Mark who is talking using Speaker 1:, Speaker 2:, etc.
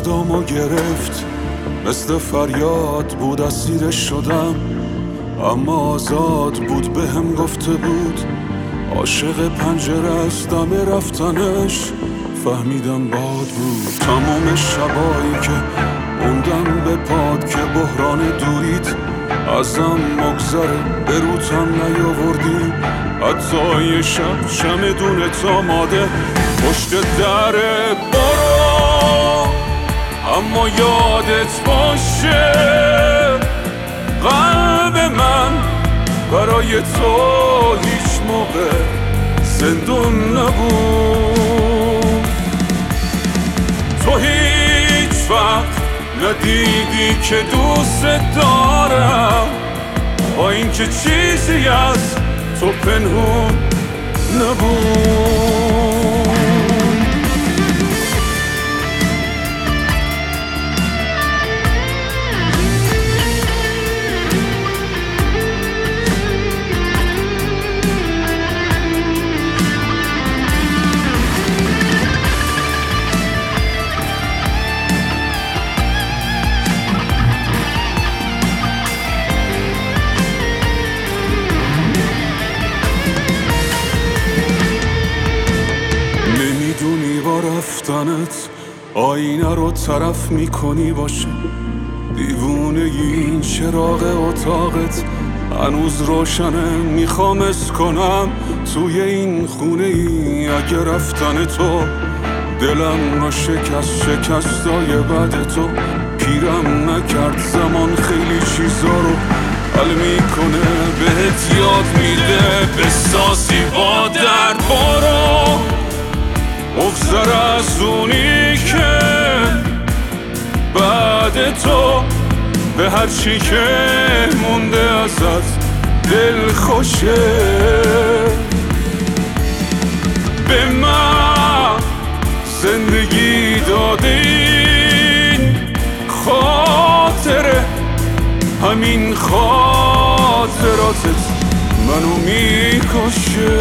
Speaker 1: صدامو گرفت، مثل فریاد بود اسیرش شدم، اما آزاد بود بهم گفته بود عاشق پنجره است دم رفتنش. فهمیدم باد بود تمام شبایی که موندم به پاد، که بحران دوریت ازم مگذره به روتم نیاوردی. حتی یه شب چمدونت آماده پشت در برو، اما یادت باشه قلب من برای تو هیچ موقع زندون نبود. تو هیچ وقت ندیدی که دوست دارم، با اینکه چیزی از تو پنهون نبود. رفتنت آینه رو طرف میکنی باشه، دیوونه این چراغ اتاقت هنوز روشنه، میخوامش کنم توی این خونه ای. اگه رفتن تو دلم رو شکستای بعد تو پیرم نکرد، زمان خیلی چیزا رو حل میکنه، بهت یاد میده بسازی با درد. برو بگذر از اونی که بعد تو به هر چی که مونده ازت دل خوشه. به من زندگی دادین خاطره، همین خاطراتت منو میکشه.